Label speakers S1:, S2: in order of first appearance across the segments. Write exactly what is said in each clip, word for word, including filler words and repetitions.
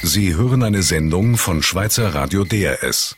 S1: Sie hören eine Sendung von Schweizer Radio D R S.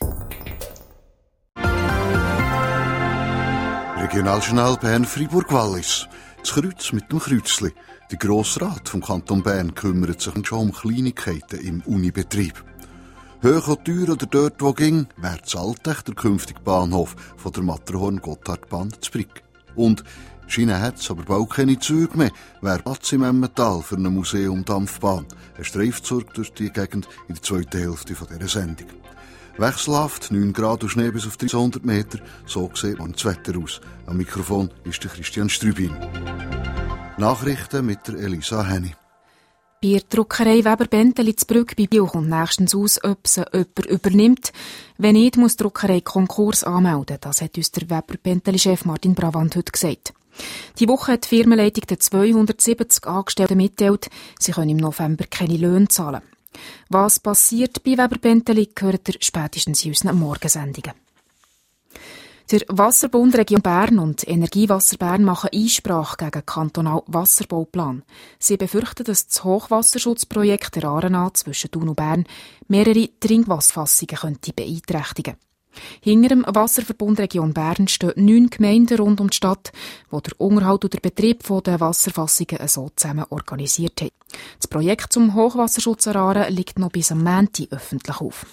S2: Regionaljournal Bern Fribourg-Wallis. Das Kreuz mit dem Kreuzli. Der Grossrat vom Kanton Bern kümmert sich schon um Kleinigkeiten im Unibetrieb. Hoch und teuer oder dort, wo ging, wäre zahlt der künftige Bahnhof von der Matterhorn-Gotthardbahn zu Brig. Und Schiene hat es aber bald keine Züge mehr. Wäre Platz im Emmental für eine Museum-Dampfbahn. Ein Streifzug durch die Gegend in der zweiten Hälfte dieser Sendung. Wechselhaft, neun Grad und Schnee bis auf dreihundert Meter. So sieht man das Wetter aus. Am Mikrofon ist der Christian Strübin. Nachrichten mit der Elisa Henny.
S3: Bei der Druckerei Weber-Benteli zu Brügg bei Biel kommt nächstens aus, ob sie jemand übernimmt. Wenn nicht, muss die Druckerei Konkurs anmelden. Das hat uns der Weber-Benteli-Chef Martin Bravant heute gesagt. Die Woche hat die Firmenleitung den zweihundertsiebzig Angestellten mitgeteilt, sie können im November keine Löhne zahlen. Was passiert bei Weber-Benteli, hört ihr spätestens in unseren Morgensendungen. Der Wasserbund Region Bern und Energiewasser Bern machen Einsprache gegen den kantonalen Wasserbauplan. Sie befürchten, dass das Hochwasserschutzprojekt der Aarena zwischen Thun und Bern mehrere Trinkwasserfassungen könnte beeinträchtigen. Hinter dem Wasserverbund Region Bern stehen neun Gemeinden rund um die Stadt, die der Unterhalt und der Betrieb der Wasserfassungen so zusammen organisiert haben. Das Projekt zum Hochwasserschutz an Aaren liegt noch bis am Montag öffentlich auf.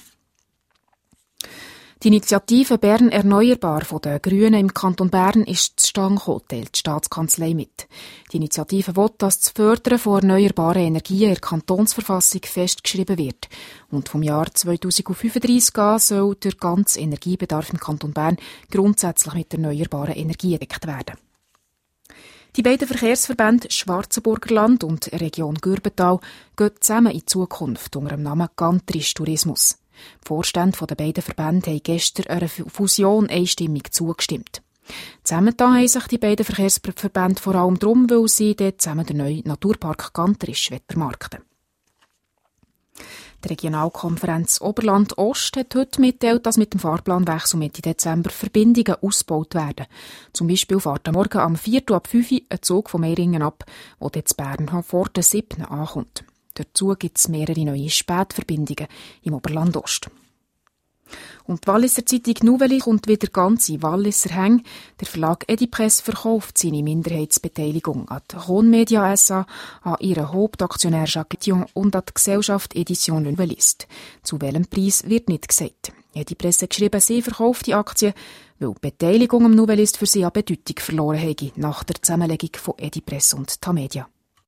S3: Die Initiative Bern Erneuerbar von den Grünen im Kanton Bern ist zustande gekommen, teilt die Staatskanzlei mit. Die Initiative will, dass das Fördern von erneuerbaren Energien in der Kantonsverfassung festgeschrieben wird. Und vom Jahr zweitausendfünfunddreissig an soll der ganze Energiebedarf im Kanton Bern grundsätzlich mit erneuerbaren Energien gedeckt werden. Die beiden Verkehrsverbände Schwarzenburger Land und Region Gürbental gehen zusammen in Zukunft unter dem Namen Gantrisch Tourismus. Die Vorstände der beiden Verbände haben gestern einer Fusion einstimmig zugestimmt. Zusammengetan haben sich die beiden Verkehrsverbände vor allem darum, weil sie dort zusammen den neuen Naturpark Gantrisch vermarkten. Die Regionalkonferenz Oberland Ost hat heute mitgeteilt, dass mit dem Fahrplanwechsel Mitte Dezember Verbindungen ausgebaut werden. Zum Beispiel fährt am Morgen am vierten ab fünf Uhr ein Zug von Meiringen ab, der dort in Bern vor der siebten ankommt. Dazu gibt es mehrere neue Spätverbindungen im Oberland Ost. Und die Walliser Zeitung Nouvelle kommt wieder ganz in Walliser Hänge. Der Verlag Edipresse verkauft seine Minderheitsbeteiligung an die Rhône Media S A, an ihren Hauptaktionär Jacques Dion und an die Gesellschaft Edition Le Nouvelliste. Zu welchem Preis wird nicht gesagt. Edipresse hat geschrieben, sie verkauft die Aktien, weil die Beteiligung am Nouvelliste für sie an Bedeutung verloren hätte, nach der Zusammenlegung von Edipresse und Tamedia.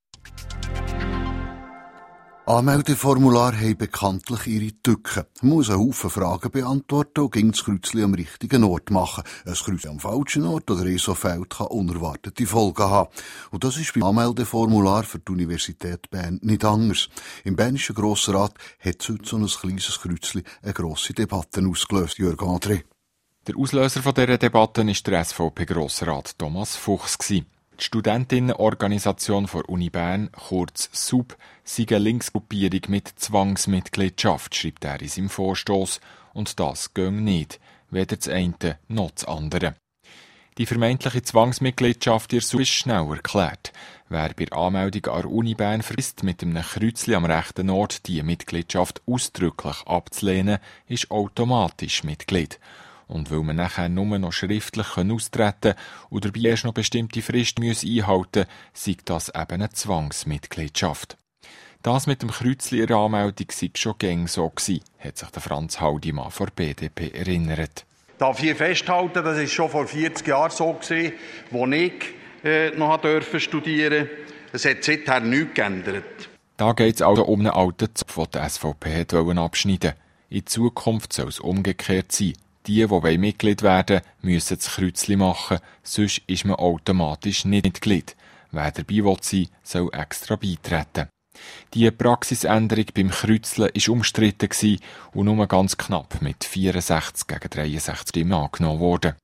S2: Anmeldeformulare haben bekanntlich ihre Tücken. Man muss einen Haufen Fragen beantworten und ging das Kreuzchen am richtigen Ort machen. Ein Kreuzchen am falschen Ort oder in so Fällen kann unerwartete Folgen haben. Und das ist beim Anmeldeformular für die Universität Bern nicht anders. Im Bernischen Grossrat hat heute so ein kleines Kreuzchen eine grosse Debatte ausgelöst, Jörg André.
S4: Der Auslöser von dieser Debatte war der S V P-Grossrat Thomas Fuchs. Die Studentinnenorganisation der Uni Bern, kurz S U B, sei eine Linksgruppierung mit Zwangsmitgliedschaft, schreibt er in seinem Vorstoss. Und das gehe nicht, weder das eine noch das andere. Die vermeintliche Zwangsmitgliedschaft in der S U B ist schnell erklärt. Wer bei der Anmeldung an der Uni Bern vergisst, mit einem Kreuzchen am rechten Ort die Mitgliedschaft ausdrücklich abzulehnen, ist automatisch Mitglied. Und weil man nachher nur noch schriftlich austreten und dabei erst noch bestimmte Fristen einhalten müsse, sei das eben eine Zwangsmitgliedschaft. Das mit dem Kreuzchen in der Anmeldung sei schon gäng so gewesen, hat sich der Franz Haldimann von der B D P erinnert.
S5: Darf ich hier festhalten, das war schon vor vierzig Jahren so gewesen, als ich äh, noch durfte studieren. Es hat seither nichts geändert.
S4: Da geht es also um einen alten Zopf, den die S V P hat abschneiden wollte. In Zukunft soll es umgekehrt sein. Die, die Mitglied werden wollen, müssen das Kreuzchen machen, sonst ist man automatisch nicht Mitglied. Wer dabei will sein, soll extra beitreten. Die Praxisänderung beim Kreuzeln war umstritten und nur ganz knapp mit vierundsechzig gegen dreiundsechzig Stimmen angenommen worden.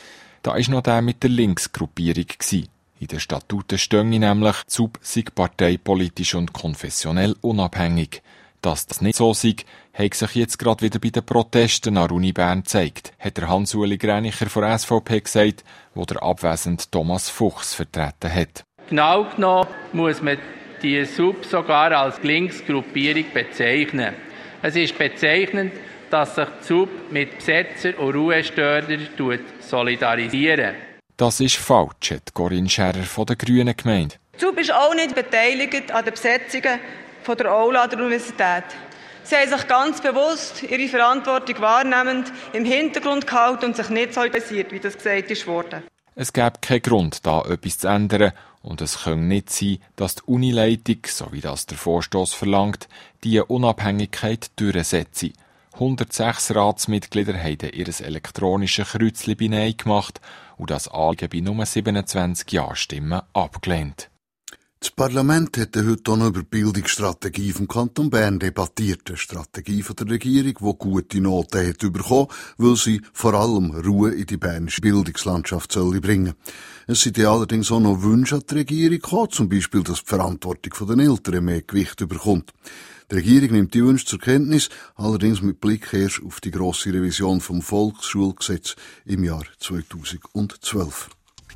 S4: Da war noch der mit der Linksgruppierung. In den Statuten stehe nämlich, die S U B sei parteipolitisch und konfessionell unabhängig. Dass das nicht so sei, hat sich jetzt gerade wieder bei den Protesten an der Uni Bern gezeigt, hat der Hans-Uli Gränicher von der S V P gesagt, wo der abwesende Thomas Fuchs vertreten hat.
S6: Genau genommen muss man die S U P sogar als Linksgruppierung bezeichnen. Es ist bezeichnend, dass sich die S U P mit Besetzer und Ruhestörern solidarisiert.
S4: Das ist falsch, hat Corinne Scherer von der Grünen gemeint.
S7: Die S U P ist auch nicht beteiligt an den Besetzungen von der Aula der Universität. Sie haben sich ganz bewusst ihre Verantwortung wahrnehmend im Hintergrund gehalten und sich nicht solidarisiert, wie das gesagt ist worden.
S4: Es gäbe keinen Grund, da etwas zu ändern. Und es kann nicht sein, dass die Unileitung, so wie das der Vorstoss verlangt, diese Unabhängigkeit durchsetzt. hundertsechs Ratsmitglieder haben ihr elektronisches Kreuzchen bei Nein gemacht und das Anliegen bei nur siebenundzwanzig Ja-Stimmen abgelehnt.
S2: Das Parlament hat heute auch noch über die Bildungsstrategie vom Kanton Bern debattiert. Eine Strategie von der Regierung, die gute Noten hat bekommen, weil sie vor allem Ruhe in die bernische Bildungslandschaft soll bringen. Es sind allerdings auch noch Wünsche an die Regierung gekommen, zum Beispiel, dass die Verantwortung der Eltern mehr Gewicht bekommt. Die Regierung nimmt die Wünsche zur Kenntnis, allerdings mit Blick erst auf die grosse Revision vom Volksschulgesetz im Jahr zweitausendzwölf.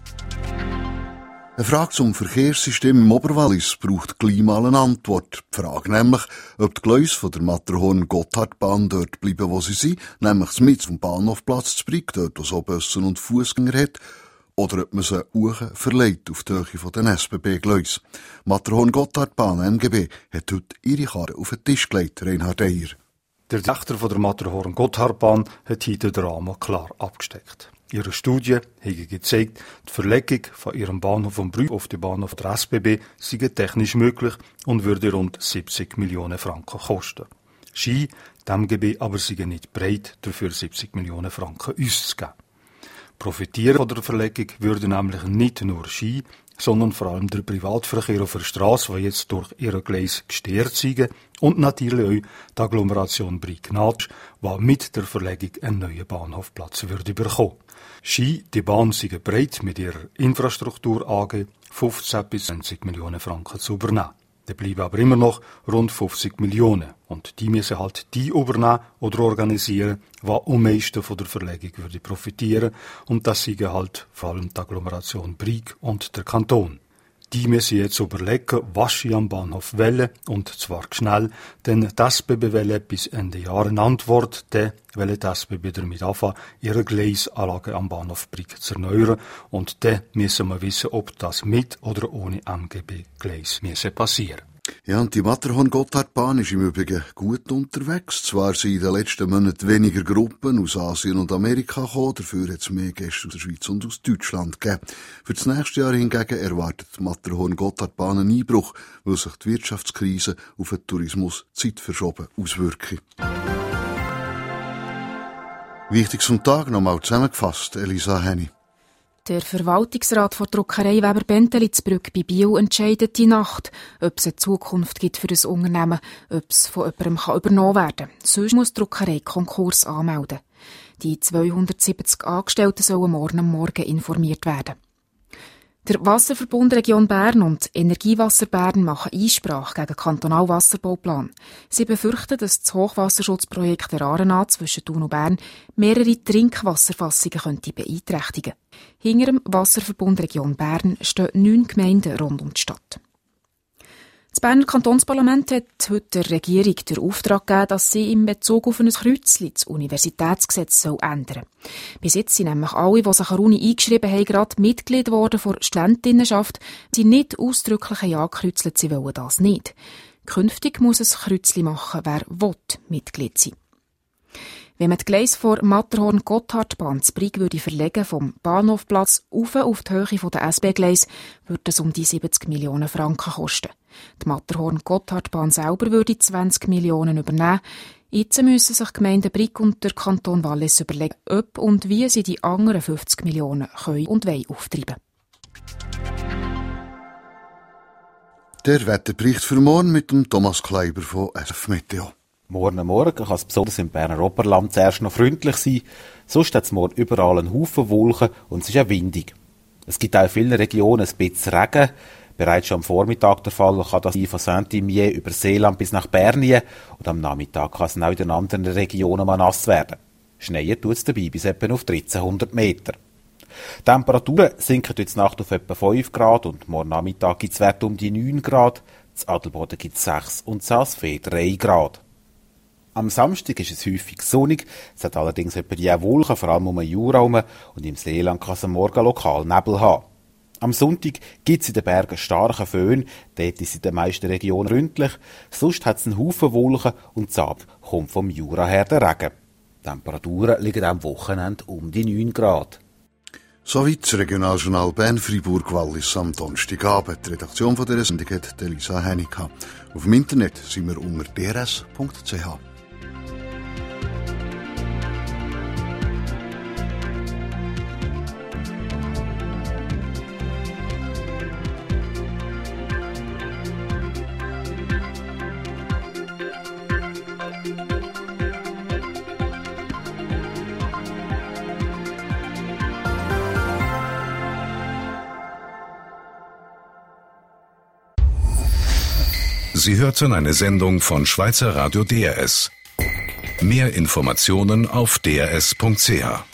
S2: Eine Frage zum Verkehrssystem im Oberwallis braucht gleich mal eine Antwort. Die Frage nämlich, ob die Gleise von der Matterhorn-Gotthardbahn dort bleiben, wo sie sind, nämlich mitten vom Bahnhofplatz zu Brig, dort wo es auch Bussen und Fußgänger hat, oder ob man sie hoch verlegt auf die Höhe von den S B B-Gleisen. Matterhorn-Gotthardbahn M G B hat heute ihre Karte auf den Tisch gelegt, Reinhard Eyer.
S8: Der Dichter von der Matterhorn-Gotthardbahn hat heute den Rahmen klar abgesteckt. Ihre Studie hat gezeigt, die Verlegung von ihrem Bahnhof von Brügg auf den Bahnhof der S B B sei technisch möglich und würde rund siebzig Millionen Franken kosten. Ski, die M G B aber sei nicht bereit, dafür siebzig Millionen Franken auszugeben. Profitieren von der Verlegung würde nämlich nicht nur Ski, sondern vor allem der Privatverkehr auf der Straße, der jetzt durch ihre Gleise gestört sei, und natürlich auch die Agglomeration Brig-Natsch, die mit der Verlegung einen neuen Bahnhofplatz würde bekommen. Ski, die Bahn sei bereit, mit ihrer Infrastruktur A G fünfzehn bis zwanzig Millionen Franken zu übernehmen. Da bleiben aber immer noch rund fünfzig Millionen. Und die müssen halt die übernehmen oder organisieren, die am meisten von der Verlegung würde profitieren. Und das sind halt vor allem die Agglomeration Brig und der Kanton. Die müssen jetzt überlegen, was sie am Bahnhof wollen, und zwar schnell, denn die S B B wollen bis Ende Jahr eine Antwort, dann wollen die S B B damit anfangen, ihre Gleisanlage am Bahnhof Brig zu erneuern, und dann müssen wir wissen, ob das mit oder ohne M G B-Gleis passieren.
S2: Ja, und die Matterhorn-Gotthardbahn ist im Übrigen gut unterwegs. Zwar sind in den letzten Monaten weniger Gruppen aus Asien und Amerika gekommen, dafür hat es mehr Gäste aus der Schweiz und aus Deutschland gegeben. Für das nächste Jahr hingegen erwartet die Matterhorn-Gotthardbahn einen Einbruch, weil sich die Wirtschaftskrise auf den Tourismus zeitverschoben auswirkt. Wichtiges vom Tag nochmal zusammengefasst, Elisa Henny.
S3: Der Verwaltungsrat der Druckerei Weber-Bentelitz-Brück bei Biel entscheidet die Nacht, ob es eine Zukunft gibt für das Unternehmen, ob es von jemandem kann übernommen werden kann. Sonst muss die Druckerei Konkurs anmelden. Die zweihundertsiebzig Angestellten sollen morgen am Morgen informiert werden. Der Wasserverbund Region Bern und Energiewasser Bern machen Einsprache gegen den kantonalen Wasserbauplan. Sie befürchten, dass das Hochwasserschutzprojekt der Aarena zwischen Thun und Bern mehrere Trinkwasserfassungen könnte beeinträchtigen. Hinter dem Wasserverbund Region Bern stehen neun Gemeinden rund um die Stadt. Das Berner Kantonsparlament hat heute der Regierung den Auftrag gegeben, dass sie in Bezug auf ein Kreuzchen das Universitätsgesetz ändern soll. Bis jetzt sind nämlich alle, die sich an der Uni eingeschrieben haben, gerade Mitglied geworden von der Studentinnenschaft, sie nicht ausdrücklich angekreuzelt, sie wollen das nicht. Künftig muss es Kreuzchen machen, wer will Mitglied sein. Wenn man die Gleise vor Matterhorn-Gotthardbahn zu Brig würde verlegen vom Bahnhofplatz auf auf die Höhe der S B-Gleise, würde es um die siebzig Millionen Franken kosten. Die Matterhorn-Gotthardbahn selber würde zwanzig Millionen übernehmen. Jetzt müssen sich die Gemeinde Brig und der Kanton Wallis überlegen, ob und wie sie die anderen fünfzig Millionen können und wollen auftreiben.
S2: Der Wetterbericht für morgen mit dem Thomas Kleiber von S F Meteo.
S9: Morgen Morgen kann es besonders im Berner Oberland zuerst noch freundlich sein. Sonst hat es morgen überall einen Haufen Wolken und es ist auch windig. Es gibt auch in vielen Regionen ein bisschen Regen. Bereits schon am Vormittag der Fall kann das sein von Saint-Imier über Seeland bis nach Bernien. Und am Nachmittag kann es auch in den anderen Regionen mal nass werden. Schneien tut es dabei bis etwa auf dreizehnhundert Meter. Die Temperaturen sinken heute Nacht auf etwa fünf Grad und morgen Nachmittag gibt es Werte um die neun Grad. In Adelboden gibt es sechs und in Saas-Fee drei Grad. Am Samstag ist es häufig sonnig, es hat allerdings etwa die Wolken, vor allem um den Jura herum, und im Seeland kann es am Morgen lokal Nebel haben. Am Sonntag gibt es in den Bergen starken Föhn, dort ist es in den meisten Regionen ründlich, sonst hat es einen Haufen Wolken und das Abend kommt vom Jura her der Regen. Die Temperaturen liegen am Wochenende um die neun Grad.
S2: Soweit das Regionaljournal Bern-Fribourg-Wallis am Donnerstagabend. Die Redaktion von dieser Sendung hat Elisa Hennig. Auf dem Internet sind wir unter d r s punkt c h.
S1: Sie hörten eine Sendung von Schweizer Radio D R S. Mehr Informationen auf d r s punkt c h.